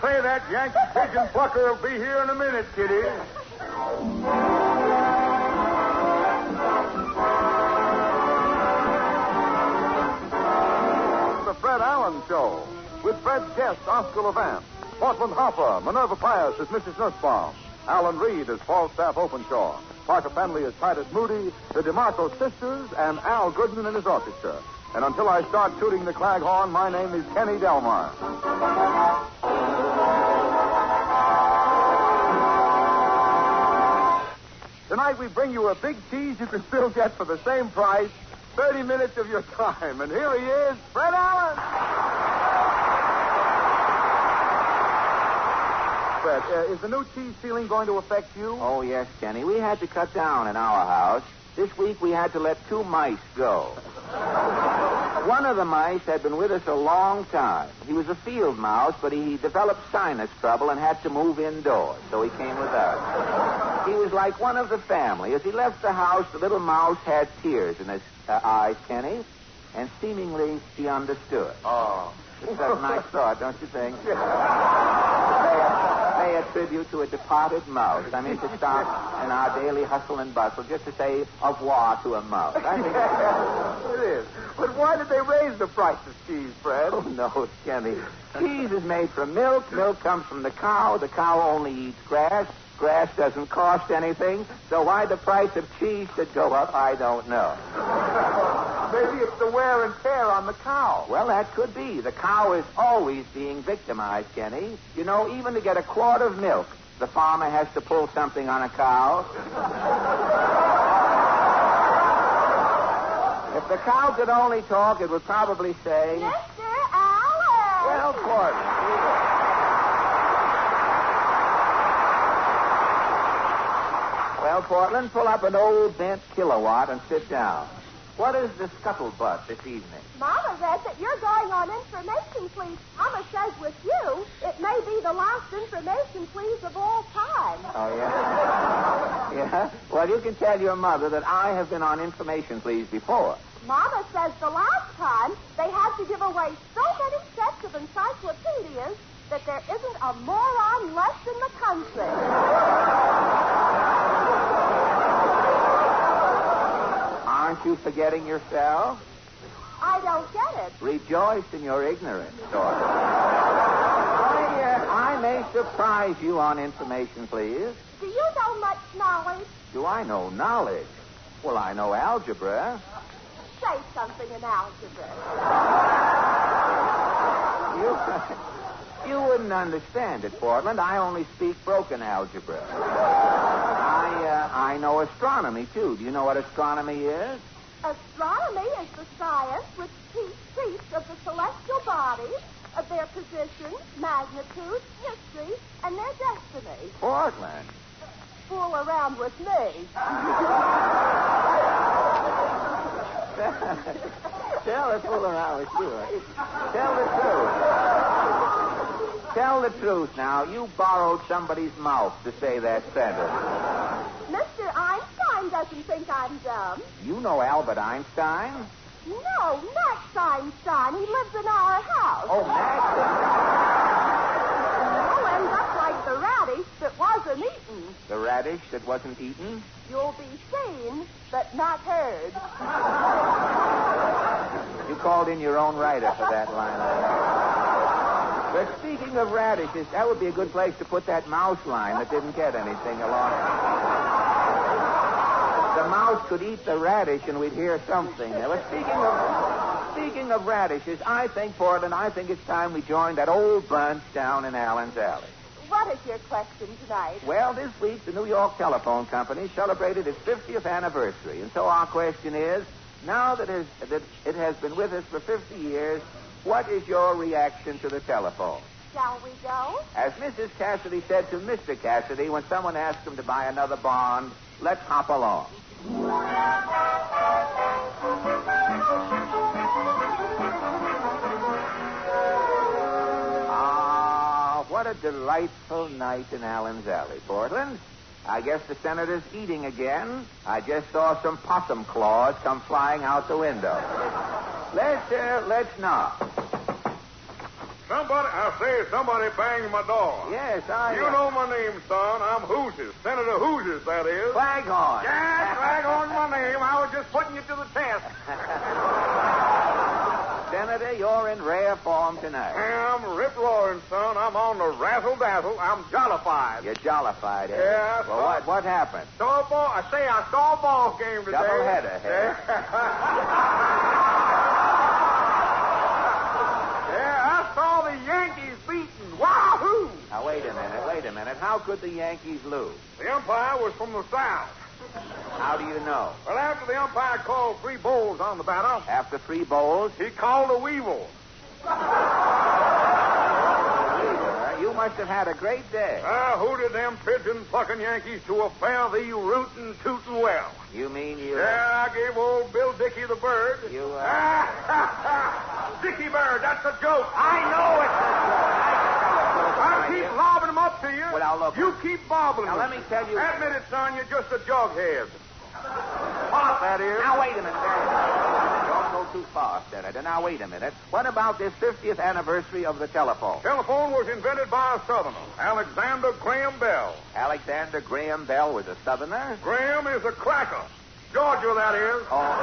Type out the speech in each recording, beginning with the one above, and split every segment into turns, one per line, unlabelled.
say that Yankee pigeon plucker will be here in a minute, Kitty. The Fred Allen Show, with Fred's guest, Oscar Levant, Portland Hopper, Minerva Pius as Mrs. Nussbaum, Alan Reed as Falstaff Openshaw, Parker Fenley as Titus Moody, the DeMarco sisters, and Al Goodman and his orchestra. And until I start tooting the claghorn, my name is Kenny Delmar. Tonight we bring you a big tease you can still get for the same price, 30 minutes of your time. And here he is, Fred Allen. Fred, is the new cheese ceiling going to affect you?
Oh, yes, Kenny. We had to cut down in our house. This week we had to let 2 mice go. One of the mice had been with us a long time. He was a field mouse, but he developed sinus trouble and had to move indoors, so he came with us. He was like one of the family. As he left the house, the little mouse had tears in his eyes, Kenny, and seemingly he understood.
Oh.
It's a nice thought, don't you think? Pay a tribute to a departed mouse. I mean, to stop in our daily hustle and bustle just to say au revoir to a mouse. I think
it is. But why did they raise the price of cheese, Fred?
Oh, no, Kenny. Cheese is made from milk. Milk comes from the cow. The cow only eats grass. Grass doesn't cost anything. So why the price of cheese should go up, I don't know.
Maybe it's the wear and tear on the cow.
Well, that could be. The cow is always being victimized, Kenny. You know, even to get a quart of milk, the farmer has to pull something on a cow. If the cow could only talk, it would probably say...
Mr. Allen!
Well, Portland. Well, Portland, pull up an old bent kilowatt and sit down. What is the scuttlebutt this evening?
Mama says that you're going on information, please. Mama says with you, it may be the last information, please, of all time.
Oh, yeah? Yeah? Well, you can tell your mother that I have been on information, please, before.
Mama says the last time they had to give away so many sets of encyclopedias that there isn't a moron left in the country.
Aren't you forgetting yourself?
I don't get it.
Rejoice in your ignorance, daughter. I may surprise you on information, please.
Do you know much knowledge?
Do I know knowledge? Well, I know algebra.
Say something in algebra.
You wouldn't understand it, Portland. I only speak broken algebra. I know astronomy, too. Do you know what astronomy is?
Astronomy is the science which treats of the celestial bodies, of their position, magnitude, history, and their destiny.
Portland.
Fool around with me.
Tell her, fool around with you. Tell the truth. Tell the truth now. You borrowed somebody's mouth to say that sentence.
Mr. Einstein doesn't think I'm dumb.
You know Albert Einstein?
No, Max Einstein. He lives in our house.
Oh, Max.
You'll end up like the radish that wasn't eaten.
The radish that wasn't eaten?
You'll be seen, but not heard.
You called in your own writer for that line. But speaking of radishes, that would be a good place to put that mouse line that didn't get anything along. The mouse could eat the radish and we'd hear something. But speaking of radishes, I think, Portland, it's time we joined that old bunch down in Allen's Alley.
What is your question tonight?
Well, this week the New York Telephone Company celebrated its 50th anniversary. And so our question is, now that it has been with us for 50 years, what is your reaction to the telephone?
Shall we go?
As Mrs. Cassidy said to Mr. Cassidy when someone asked him to buy another bond, let's hop along. What a delightful night in Allen's Alley, Portland. I guess the senator's eating again. I just saw some possum claws come flying out the window. Let's not.
Somebody banged my door.
Yes,
You know my name, son. I'm Hoosiers. Senator Hoosiers, that is.
Flaghorn.
Yes, Flaghorn's my name. I was just putting you to the test.
Senator, you're in rare form tonight.
I'm Rip Roaring, son. I'm on the razzle-dazzle. I'm jollified.
You're jollified, eh?
Yeah,
Well, what happened?
I saw a ball game today.
Doubleheader, eh?
I saw the Yankees beaten. Wahoo!
Now, wait a minute. How could the Yankees lose?
The umpire was from the South.
How do you know?
Well, after the umpire called 3 bowls on the batter,
After 3 bowls,
he called a weevil.
you must have had a great day.
Who did them pigeon-plucking Yankees to a fare thee rootin' tootin' well?
You mean you...
Yeah, I gave old Bill Dickey the bird.
You,
Dickey Bird, that's a joke.
I know it's a joke.
I'll keep lobbing them up to you.
Well, now, look.
You keep bobbling
Now,
them.
let me tell you...
Admit it, son, you're just a jughead. Pot, that is.
Now, wait a minute. Don't go too far, Senator. Now, wait a minute. What about this 50th anniversary of the telephone?
Telephone was invented by a Southerner, Alexander Graham Bell.
Alexander Graham Bell was a Southerner?
Graham is a cracker. Georgia, that is.
Oh.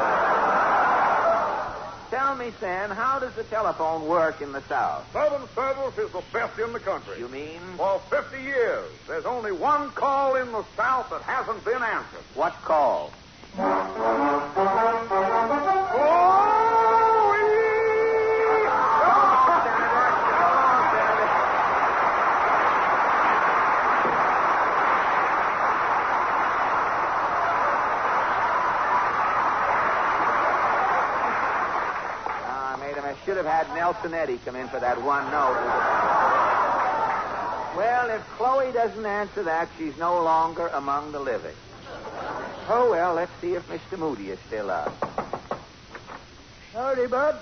Tell me, Sam, how does the telephone work in the South?
Southern service is the best in the country.
You mean?
For 50 years, there's only one call in the South that hasn't been answered.
What call? I should have had Nelson Eddy come in for that one note. Well, if Chloe doesn't answer that, she's no longer among the living. Oh, well, let's see if Mr. Moody is still up.
Howdy, Bud.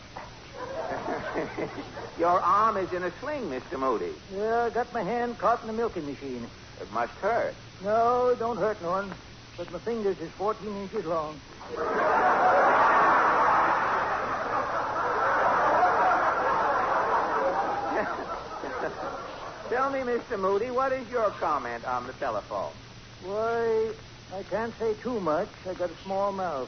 Your arm is in a sling, Mr. Moody.
Yeah, I got my hand caught in the milking machine.
It must hurt.
No, it don't hurt no one. But my fingers is 14 inches long.
Tell me, Mr. Moody, what is your comment on the telephone?
Why, I can't say too much. I got a small mouth.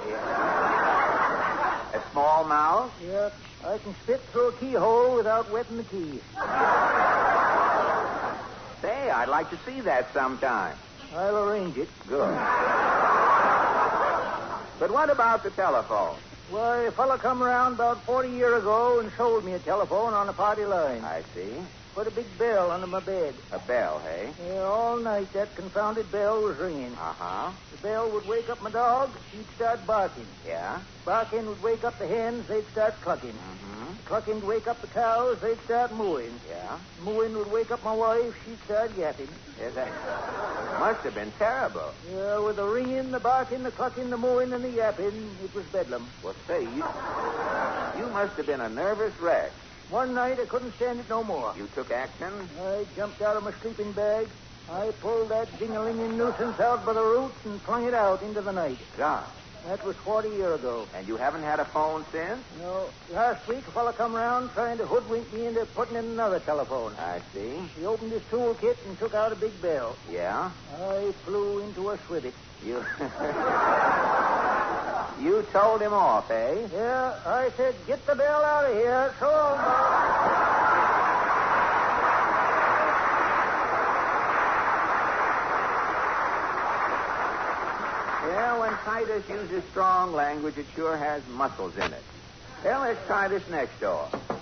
A small mouth?
Yep. I can spit through a keyhole without wetting the key.
Say, I'd like to see that sometime.
I'll arrange it.
Good. But what about the telephone?
Why, a fella come around about 40 years ago and sold me a telephone on a party line.
I see.
Put a big bell under my bed.
A bell, hey?
Yeah, all night that confounded bell was ringing.
Uh-huh.
The bell would wake up my dog. She'd start barking.
Yeah?
Barking would wake up the hens. They'd start clucking.
Mm-hmm.
Clucking would wake up the cows. They'd start mooing.
Yeah?
Mooing would wake up my wife. She'd start yapping.
Yeah, that must have been terrible.
Yeah, with the ringing, the barking, the clucking, the mooing, and the yapping, it was bedlam.
Well, say, you must have been a nervous wreck.
One night I couldn't stand it no more.
You took action?
I jumped out of my sleeping bag. I pulled that ding-a-linging nuisance out by the roots and flung it out into the night.
God.
That was 40 years ago.
And you haven't had a phone since?
No. Last week, a fella come around trying to hoodwink me into putting in another telephone.
I see.
He opened his toolkit and took out a big bell.
Yeah?
I flew into a swivet.
You... You told him off, eh?
Yeah, I said, get the bell out of here. So long.
Yeah, when Titus uses strong language, it sure has muscles in it. Well, let's try this next door.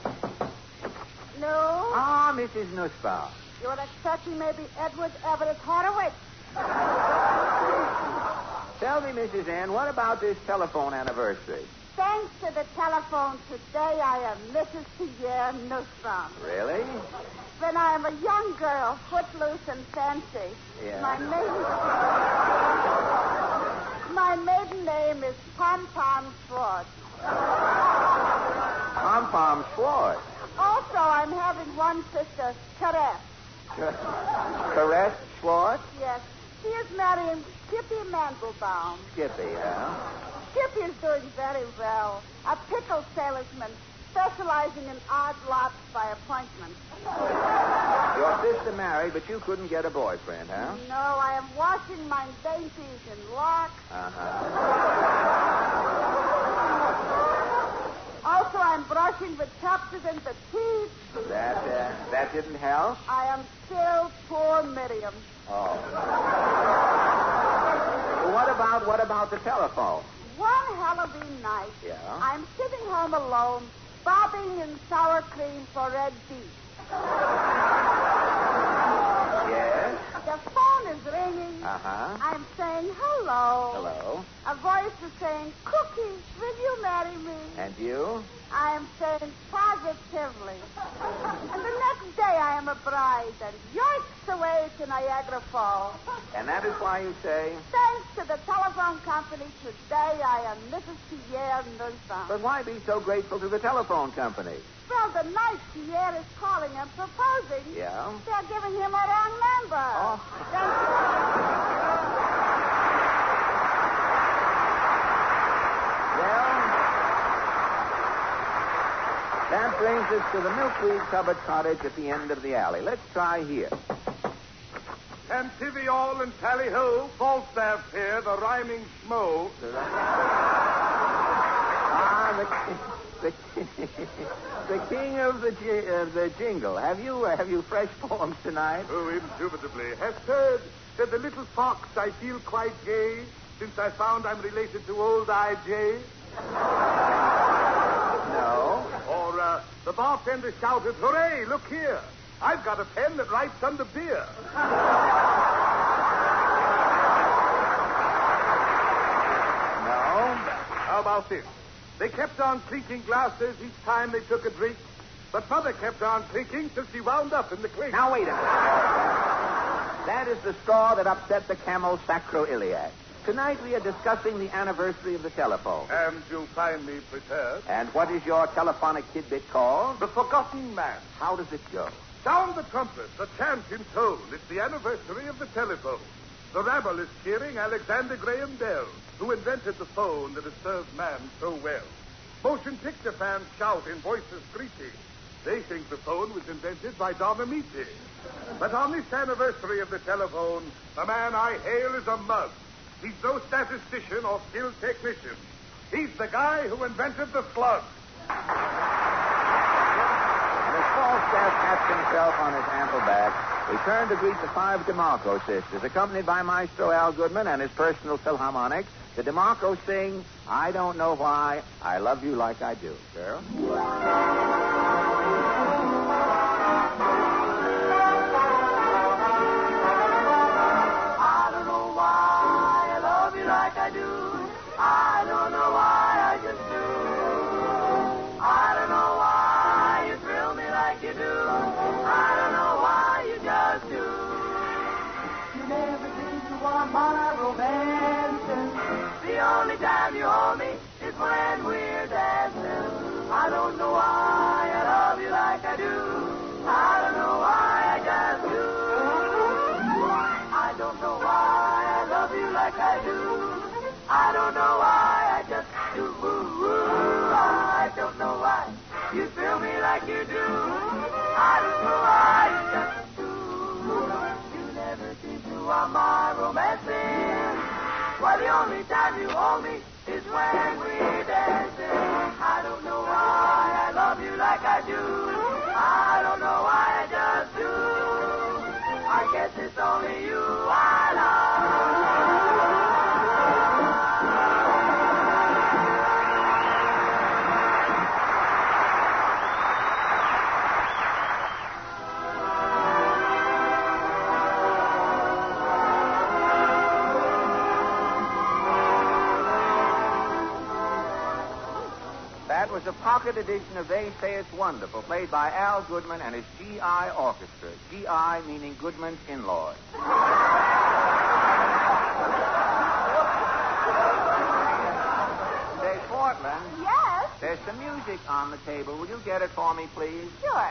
No?
Ah, Mrs. Nussbaum.
You're expecting maybe Edward Everett Horowitz.
Tell me, Mrs. Ann, what about this telephone anniversary?
Thanks to the telephone today, I am Mrs. Pierre Nussbaum.
Really?
When I am a young girl, footloose and fancy.
Yeah.
My maiden name is Pom Pom Schwartz.
Pom Pom Schwartz.
Also, I'm having one sister, Caress.
Caress Schwartz?
Yes. She is marrying Skippy Mandelbaum.
Skippy, huh?
Skippy is doing very well. A pickle salesman. specializing in odd lots by appointment.
Your sister married, but you couldn't get a boyfriend, huh?
No, I am washing my dainties in locks. Also, I'm brushing the Pepsodent the teeth.
That didn't help?
I am still poor Miriam.
Oh. Well, what about the telephone?
One Halloween night,
Yeah?
I'm sitting home alone, bobbing in sour cream for red beef.
Yes?
The phone is ringing.
Uh-huh.
I'm saying hello.
Hello?
A voice is saying, Cookie, will you marry me?
And you?
I am saying positively. And the next day I am a bride and yoinks away to Niagara Falls.
And that is why you say...
Thanks to the telephone company, today I am Mrs. Pierre Nussbaum.
But why be so grateful to the telephone company?
Well, the night Pierre is calling and proposing,
Yeah?
they're giving him a wrong number.
Oh. Well, that brings us to the milkweed covered cottage at the end of the alley. Let's try here.
Tantiviol and tally-ho, Falstaff here, the rhyming schmo.
The king of the jingle. Have you fresh poems tonight?
Oh, indubitably. Hester, said the little fox, I feel quite gay since I found I'm related to old I.J.
No.
Or the bartender shouted, hooray, look here. I've got a pen that writes under beer.
No.
How about this? They kept on clinking glasses each time they took a drink, but Mother kept on clinking till she wound up in the clink.
Now, wait a minute. That is the straw that upset the camel sacroiliac. Tonight we are discussing the anniversary of the telephone.
And you'll find me prepared.
And what is your telephonic tidbit called?
The Forgotten Man.
How does it go?
Sound the trumpet, the chant in tone. It's the anniversary of the telephone. The rabble is cheering Alexander Graham Bell, who invented the phone that has served man so well. Motion picture fans shout in voices screechy. They think the phone was invented by Don Amici. But on this anniversary of the telephone, the man I hail is a mug. He's no statistician or skilled technician. He's the guy who invented the slug.
And as Falstaff pats himself on his ample back, we turn to greet the five DeMarco sisters, accompanied by Maestro Al Goodman and his personal Philharmonic. The DeMarcos sing, I Don't Know Why, I Love You Like I Do. Girl?
I don't know why I love you like I do. I don't know why I just do. I don't know why you thrill me like you do. I don't know why you just do. You never seem to want my romancing. The only time you hold me is when we're dancing. I don't know why I love you like I do. I don't know why I just do. I don't know why I love you like I do. I don't know why I just do. I don't know why you feel me like you do. I don't know why you just do. You never seem to want my romancing. Why the only time you hold me is when we're dancing. I don't know why I love you like I do. I don't know why I just do. I guess it's only you I
That was a pocket edition of They Say It's Wonderful, played by Al Goodman and his G.I. Orchestra. G.I. meaning Goodman's in-laws. Say, Portland,
Yes,
there's some music on the table. Will you get it for me, please?
sure.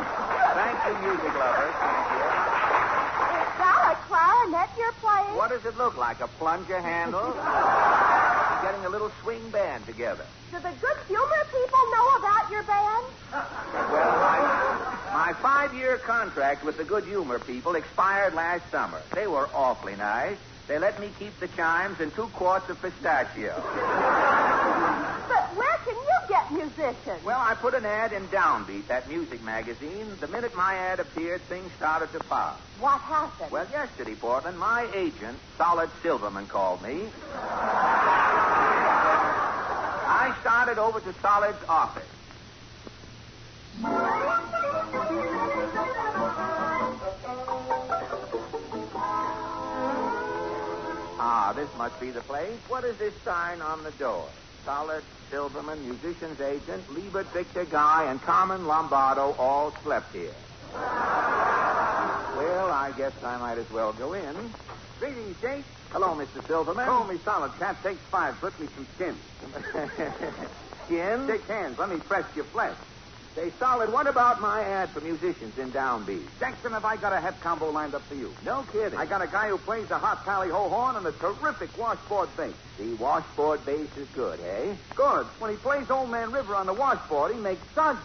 Thank you, music lovers. Thank you.
Is that a clarinet you're playing?
What does it look like? A plunger handle? Getting a little swing band together.
Do the good humor people know about your band?
Well, my 5-year contract with the Good Humor people expired last summer. They were awfully nice. They let me keep the chimes and 2 quarts of pistachio.
But where can you get musicians?
Well, I put an ad in Downbeat, that music magazine. The minute my ad appeared, things started to pop.
What happened?
Well, yesterday, Portland, my agent, Solid Silverman, called me. I started over to Solid's office. Ah, this must be the place. What is this sign on the door? Solid Silverman, musician's agent, Liebert Victor Guy, and Carmen Lombardo all slept here. Well, I guess I might as well go in.
Greetings, Jake.
Hello, Mr. Silverman.
Call me Solid Cat. Takes 5. Slip me some skin.
Skin?
Shake hands. Let me press your flesh.
Say, Solid, what about my ad for musicians in Downbeat?
Jackson, have I got a head combo lined up for you?
No kidding.
I got a guy who plays a hot tally-ho horn and a terrific washboard bass.
The washboard bass is good, eh?
Good. When he plays Old Man River on the washboard, he makes suds.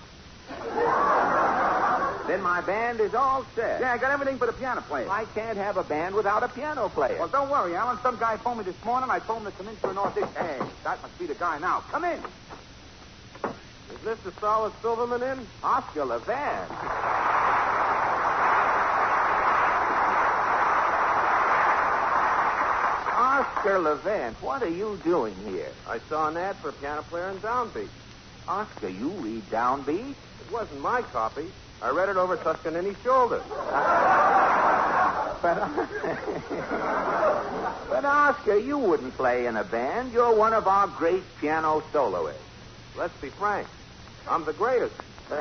Then my band is all set.
Yeah, I got everything but a piano player.
I can't have a band without a piano player.
Well, don't worry, Alan. Some guy phoned me this morning. I told him to come in for an audition. Hey, that must be the guy now. Come in.
Is Mr. Solid Silverman in?
Oscar Levant. Oscar Levant, what are you doing here?
I saw an ad for a piano player in Downbeat.
Oscar, you read Downbeat?
It wasn't my copy. I read it over Tuscanini's shoulder.
But Oscar, you wouldn't play in a band. You're one of our great piano soloists.
Let's be frank. I'm the greatest.
But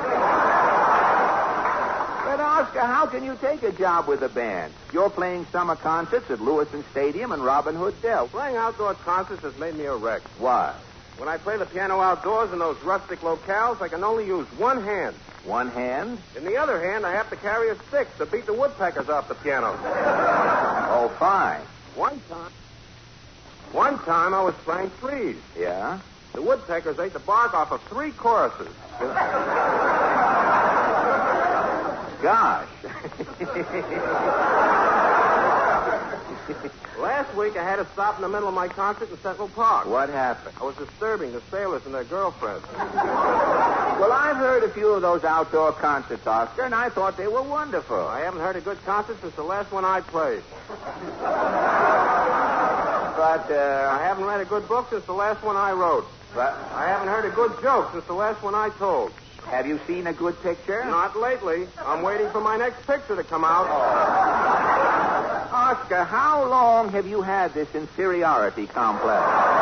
Oscar, how can you take a job with a band? You're playing summer concerts at Lewiston Stadium and Robin Hood Dell.
Playing outdoor concerts has made me a wreck.
Why?
When I play the piano outdoors in those rustic locales, I can only use one hand.
One hand?
In the other hand, I have to carry a stick to beat the woodpeckers off the piano.
Oh, fine.
One time I was playing threes.
Yeah?
The woodpeckers ate the bark off of 3 choruses.
Gosh.
Last week, I had to stop in the middle of my concert in Central Park.
What happened?
I was disturbing the sailors and their girlfriends.
Well, I've heard a few of those outdoor concerts, Oscar, and I thought they were wonderful.
I haven't heard a good concert since the last one I played.
But,
I haven't read a good book since the last one I wrote.
But
I haven't heard a good joke since the last one I told.
have you seen a good picture?
Not lately. I'm waiting for my next picture to come out.
Oscar, how long have you had this inferiority complex?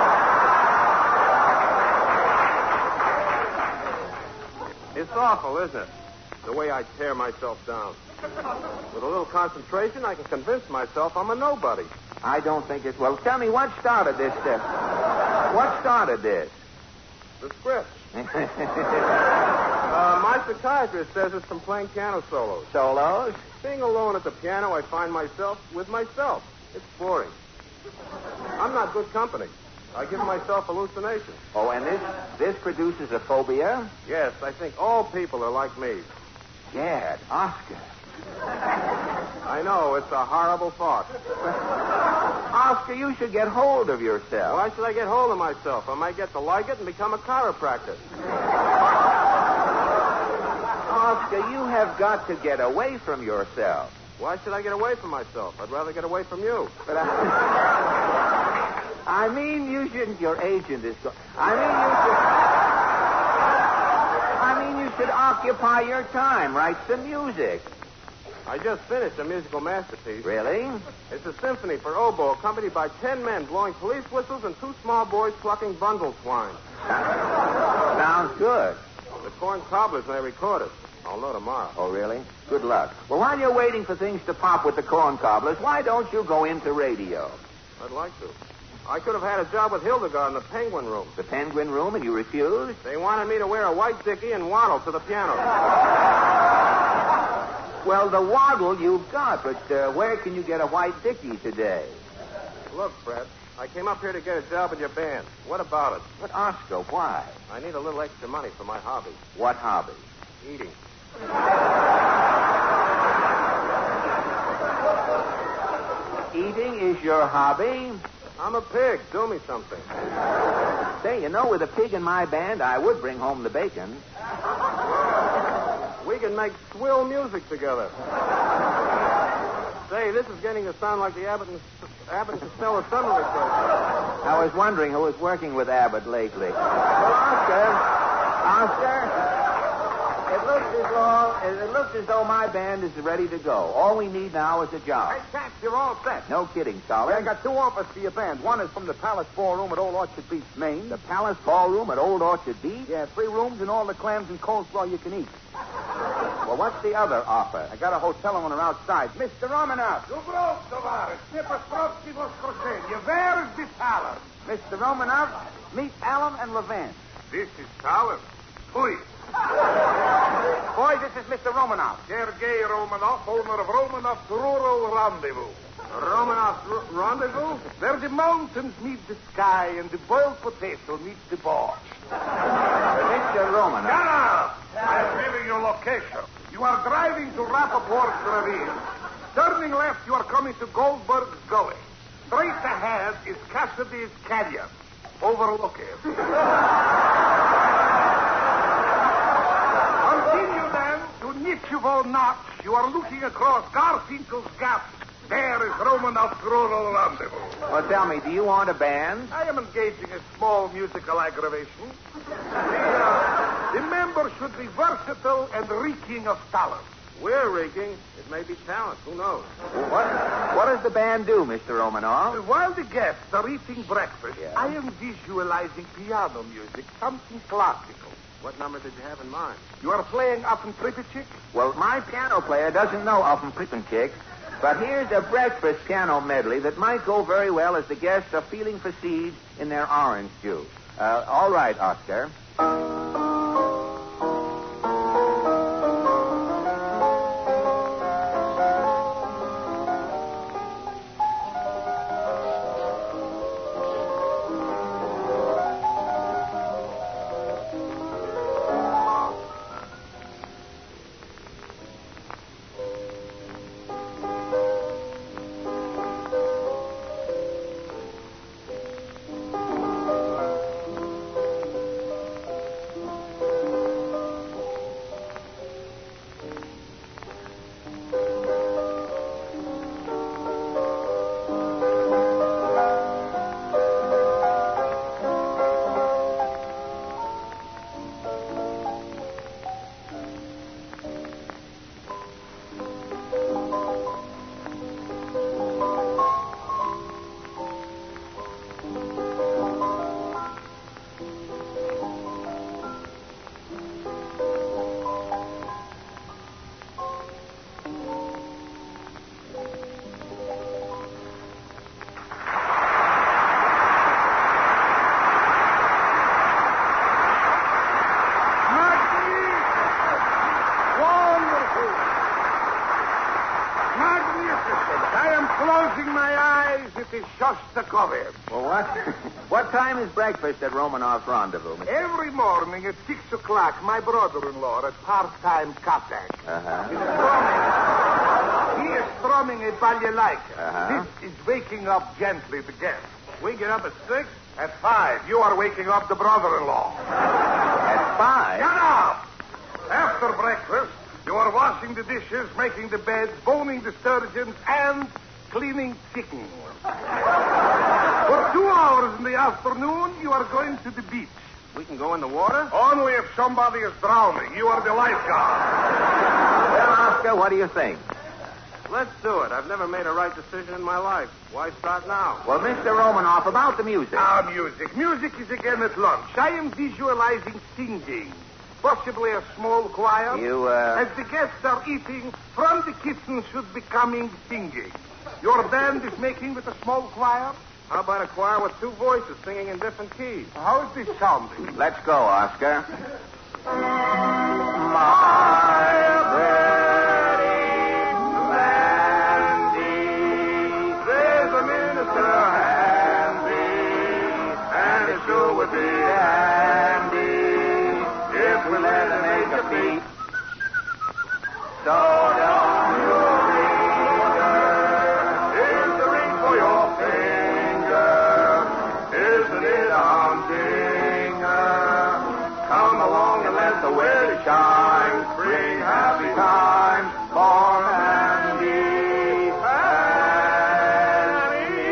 It's awful, isn't it? The way I tear myself down. With a little concentration, I can convince myself I'm a nobody.
I don't think it's... Well, tell me, what started this? What started this?
The script. My psychiatrist says it's from playing piano solos.
Solos?
Being alone at the piano, I find myself with myself. It's boring. I'm not good company. I give myself hallucinations.
Oh, and this produces a phobia?
Yes, I think all people are like me.
Gad, Oscar.
I know, it's a horrible thought.
Oscar, you should get hold of yourself.
Why should I get hold of myself? I might get to like it and become a chiropractor.
Oscar, you have got to get away from yourself.
Why should I get away from myself? I'd rather get away from you.
But I mean, you shouldn't. Your agent is. I mean, you should occupy your time. Write some music.
I just finished a musical masterpiece.
Really?
It's a symphony for oboe accompanied by 10 men blowing police whistles and 2 small boys plucking bundle twine.
Sounds good.
The corn cobblers may record it. I'll know tomorrow.
Oh, really? Good luck. Well, while you're waiting for things to pop with the corn cobblers, why don't you go into radio?
I'd like to. I could have had a job with Hildegard in the Penguin Room.
The Penguin Room, and you refused?
They wanted me to wear a white dickie and waddle to the piano.
Well, the waddle you've got, but where can you get a white dickie today?
Look, Fred, I came up here to get a job in your band. What about it?
But, Oscar, why?
I need a little extra money for my hobby,
What hobby?
eating.
Eating is your hobby?
I'm a pig. Do me something.
Say, you know, with a pig in my band, I would bring home the bacon.
We can make swill music together. Say, this is getting to sound like the Abbott and Costello summer request.
I was wondering who was working with Abbott lately. Well, Oscar, it looks as though my band is ready to go. All we need now is a job.
Hey, chaps, you're all set.
No kidding, Solid.
I got 2 offers for your band. One is from the Palace Ballroom at Old Orchard Beach, Maine.
The Palace Ballroom at Old Orchard Beach?
Yeah, 3 rooms and all the clams and coleslaw you can eat.
Well, what's the other offer?
I got a hotel owner outside. Mr. Romanoff.
Добро, товарищ. Не построите воскресенье. Where is the palace?
Mr. Romanoff, meet Allen and Levant.
This is palace. Who?
Boy, this is Mr. Romanoff.
Sergei Romanov, owner of Romanov's Rural Rendezvous.
Romanoff's rendezvous?
Where the mountains meet the sky and the boiled potato meets the borscht.
Mr. Romanoff.
Shut up! I'm giving you location. You are driving to Rappaport's Ravine. Turning left, you are coming to Goldberg's Gully. Straight ahead is Cassidy's Canyon. Overlook it. Continue then to Nichevo Notch. You are looking across Garfinkel's Gap. There is Romanov's Rural Rendezvous.
Well, tell me, do you want a band?
I am engaging a small musical aggravation. The members should be versatile and reeking of talent.
We're rigging. It may be talent. Who knows?
What does the band do, Mr. Romanoff?
While the guests are eating breakfast,
Yeah.
I am visualizing piano music, something classical.
What number did you have in mind?
You are playing up in Pripyat?
Well, my piano player doesn't know Offen Prippenchick, but here's a breakfast piano medley that might go very well as the guests are feeling for seeds in their orange juice. All right, Oscar.
Shostakovich.
Well, what time is breakfast at Romanoff's Rendezvous, Mr.
Every morning at 6 o'clock, my brother-in-law, a part-time Cossack,
Uh-huh.
he is strumming a balalaika.
Uh-huh.
This is waking up gently the guests.
We get up at 6?
At 5, you are waking up the brother-in-law.
At 5?
Shut up! After breakfast, you are washing the dishes, making the beds, boning the sturgeons, and cleaning chicken. For 2 hours in the afternoon, you are going to the beach.
We can go in the water?
Only if somebody is drowning. You are the lifeguard.
Well, Oscar, what do you think?
Let's do it. I've never made a right decision in my life. Why start now?
Well, Mr. Romanoff, about the music.
Music. Music is again at lunch. I am visualizing singing. Possibly a small choir.
You,
As the guests are eating, from the kitchen should be coming singing. Your band is making with a small choir?
How about a choir with 2 voices singing in different keys?
How is this sounding?
Let's go, Oscar.
There's a minister
sunshine, bring happy times for Mandy and me.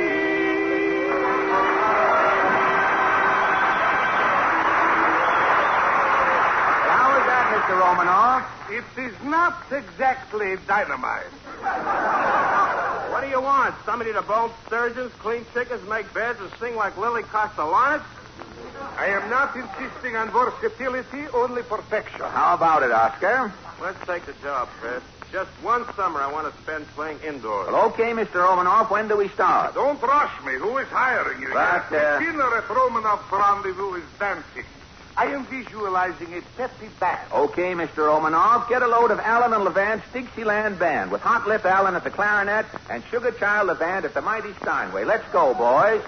How is that, Mr. Romanoff?
It is not exactly dynamite.
What do you want? Somebody to bone sturgeons, clean chickens, make beds, and sing like Lily Castellanets?
I am not insisting on versatility, only perfection.
How about it, Oscar?
Let's take the job, Fred. Just one summer I want to spend playing indoors.
Well, okay, Mr. Romanoff. When do we start?
Don't rush me. Who is hiring you?
But,
The dinner at Romanoff's Rendezvous is dancing. I am visualizing a peppy band.
Okay, Mr. Romanoff. Get a load of Allen and Levant's Dixieland Band with Hot Lip Allen at the clarinet and Sugar Child Levant at the mighty Steinway. Let's go, boys.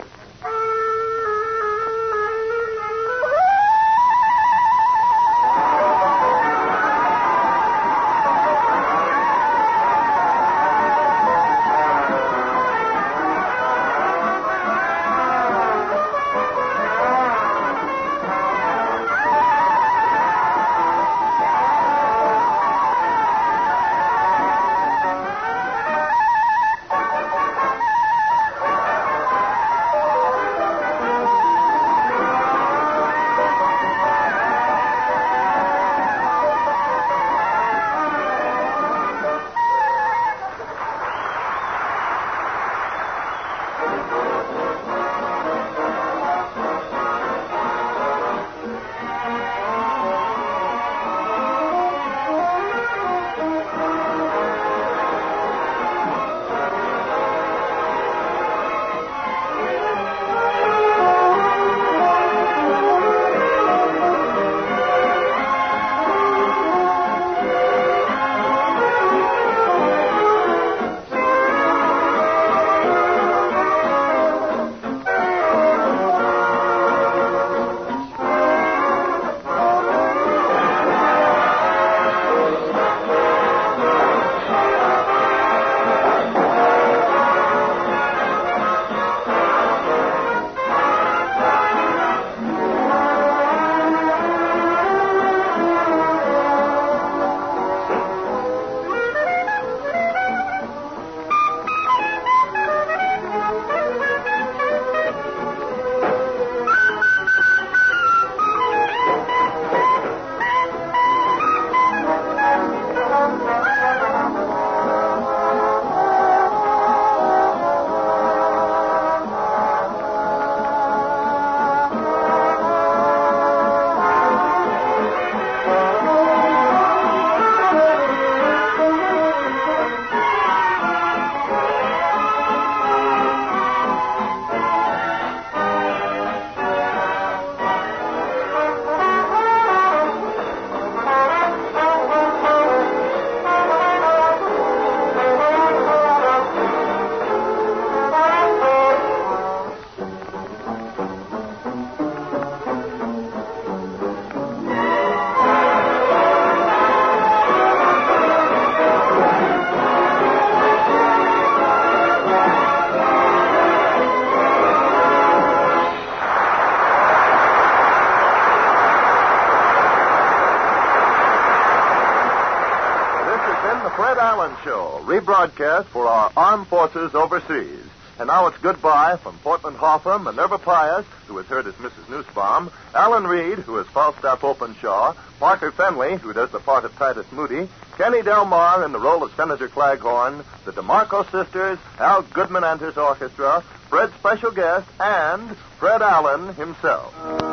Fred Allen Show, rebroadcast for our armed forces overseas. And now it's goodbye from Portland Hoffer, Minerva Pius, who is heard as Mrs. Nussbaum, Alan Reed, who is Falstaff Openshaw, Parker Fenley, who does the part of Titus Moody, Kenny Delmar in the role of Senator Claghorn, the DeMarco sisters, Al Goodman and his orchestra, Fred's special guest, and Fred Allen himself.